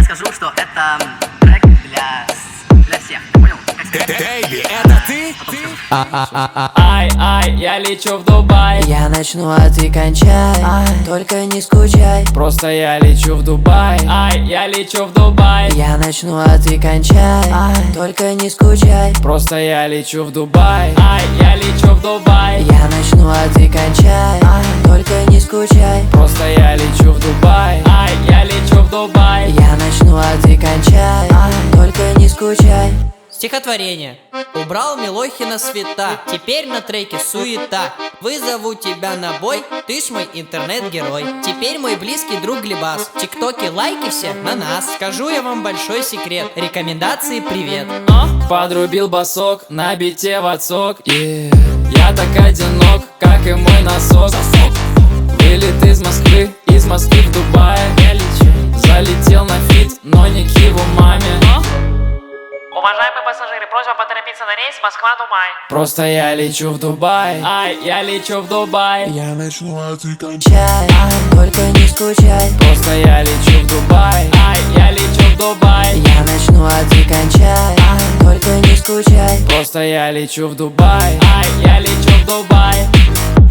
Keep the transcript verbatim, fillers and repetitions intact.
скажу, что это трек для, для всех, понял? Бэйби, это ты? Ай, ай, я лечу в Дубай. Я начну, а ты кончай, ай, только не скучай. Просто я лечу в Дубай. Ай, я лечу в Дубай. Я начну, а ты кончай, ай, только не скучай. Просто я лечу в Дубай. Ай, я лечу в Дубай. Я начну, а ты кончай, ай, только не скучай. Просто я лечу в Дубай. Ай, я лечу в Дубай. Я начну, а ты кончай, ай, только не скучай. Стихотворение. Убрал Милохина света, теперь на треке суета. Вызову тебя на бой, ты ж мой интернет-герой. Теперь мой близкий друг Глебас. Тиктоки, лайки все на нас. Скажу я вам большой секрет, рекомендации привет. А? Подрубил басок, на бите в отсок. Yeah. Я так одинок, как и мой носок. Вылет из Москвы, из Москвы в Дубае. Я лечу. Залетел на фит, но не к его маме. А? Уважаемые пассажиры, просьба поторопиться на рейс Москва-Дубай. Просто я лечу в Дубай. Ай, я лечу в Дубай. Я начну, а ты кончай. Чай, ай, только не скучай. Просто я лечу в Дубай. Ай, я лечу в Дубай. Я начну, а ты кончай, ай, только не скучай. Просто я лечу в Дубай. Ай, я лечу в Дубай.